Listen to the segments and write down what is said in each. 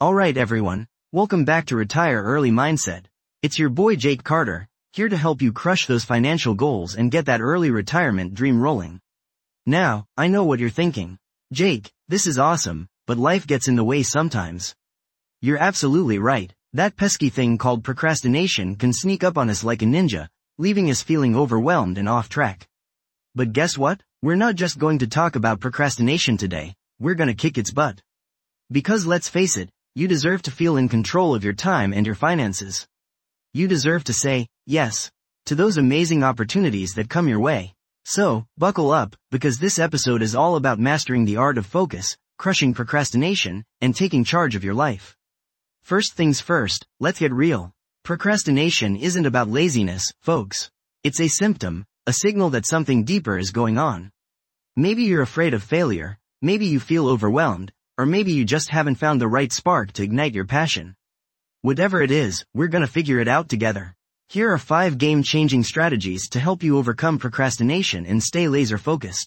Alright everyone, welcome back to Retire Early Mindset. It's your boy Jake Carter, here to help you crush those financial goals and get that early retirement dream rolling. Now, I know what you're thinking. Jake, this is awesome, but life gets in the way sometimes. You're absolutely right, that pesky thing called procrastination can sneak up on us like a ninja, leaving us feeling overwhelmed and off track. But guess what? We're not just going to talk about procrastination today, we're gonna kick its butt. Because let's face it, you deserve to feel in control of your time and your finances. You deserve to say, yes, to those amazing opportunities that come your way. So, buckle up, because this episode is all about mastering the art of focus, crushing procrastination, and taking charge of your life. First things first, let's get real. Procrastination isn't about laziness, folks. It's a symptom, a signal that something deeper is going on. Maybe you're afraid of failure, maybe you feel overwhelmed, or maybe you just haven't found the right spark to ignite your passion. Whatever it is, we're gonna figure it out together. Here are 5 game-changing strategies to help you overcome procrastination and stay laser-focused.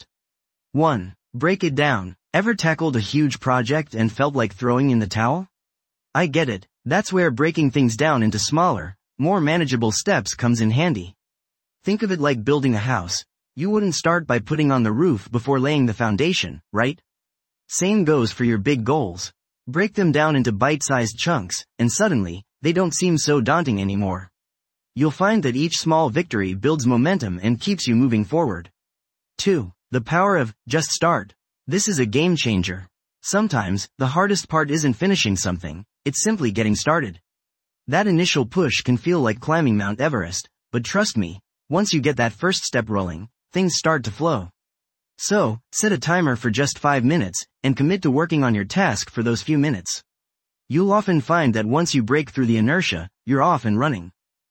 1. Break it down. Ever tackled a huge project and felt like throwing in the towel? I get it. That's where breaking things down into smaller, more manageable steps comes in handy. Think of it like building a house. You wouldn't start by putting on the roof before laying the foundation, right? Same goes for your big goals. Break them down into bite-sized chunks, and suddenly, they don't seem so daunting anymore. You'll find that each small victory builds momentum and keeps you moving forward. 2. The power of just start. This is a game changer. Sometimes, the hardest part isn't finishing something, it's simply getting started. That initial push can feel like climbing Mount Everest, but trust me, once you get that first step rolling, things start to flow. So, set a timer for just 5 minutes, and commit to working on your task for those few minutes. You'll often find that once you break through the inertia, you're off and running.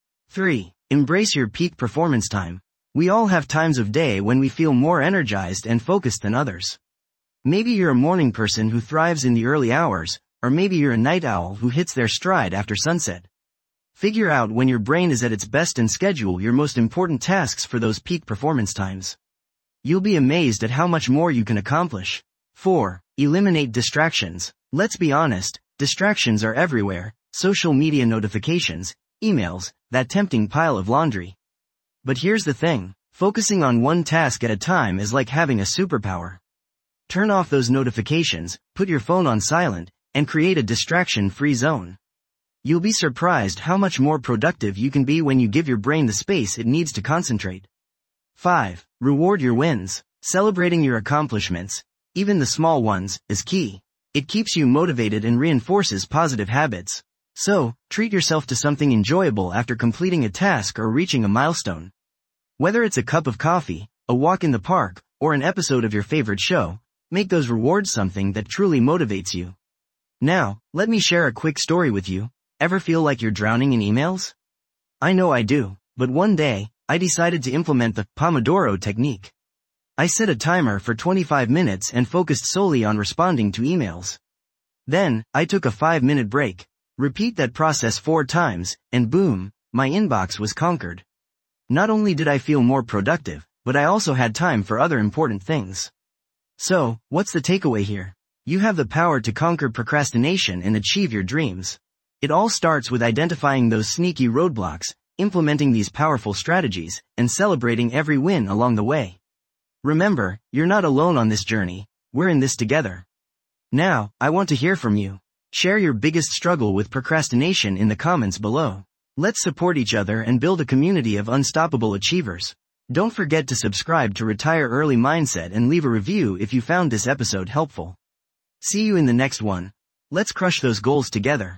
3. Embrace your peak performance time. We all have times of day when we feel more energized and focused than others. Maybe you're a morning person who thrives in the early hours, or maybe you're a night owl who hits their stride after sunset. Figure out when your brain is at its best and schedule your most important tasks for those peak performance times. You'll be amazed at how much more you can accomplish. 4. Eliminate distractions. Let's be honest, distractions are everywhere: social media notifications, emails, that tempting pile of laundry. But here's the thing, focusing on one task at a time is like having a superpower. Turn off those notifications, put your phone on silent, and create a distraction-free zone. You'll be surprised how much more productive you can be when you give your brain the space it needs to concentrate. 5. Reward your wins. Celebrating your accomplishments, even the small ones, is key. It keeps you motivated and reinforces positive habits. So, treat yourself to something enjoyable after completing a task or reaching a milestone. Whether it's a cup of coffee, a walk in the park, or an episode of your favorite show, make those rewards something that truly motivates you. Now, let me share a quick story with you. Ever feel like you're drowning in emails? I know I do, but one day, I decided to implement the Pomodoro technique. I set a timer for 25 minutes and focused solely on responding to emails. Then, I took a 5-minute break. Repeat that process 4 times, and boom, my inbox was conquered. Not only did I feel more productive, but I also had time for other important things. So, what's the takeaway here? You have the power to conquer procrastination and achieve your dreams. It all starts with identifying those sneaky roadblocks, implementing these powerful strategies, and celebrating every win along the way. Remember, you're not alone on this journey, we're in this together. Now, I want to hear from you. Share your biggest struggle with procrastination in the comments below. Let's support each other and build a community of unstoppable achievers. Don't forget to subscribe to Retire Early Mindset and leave a review if you found this episode helpful. See you in the next one. Let's crush those goals together.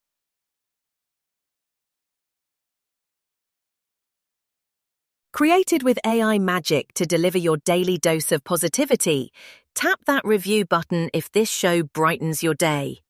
Created with AI magic to deliver your daily dose of positivity, tap that review button if this show brightens your day.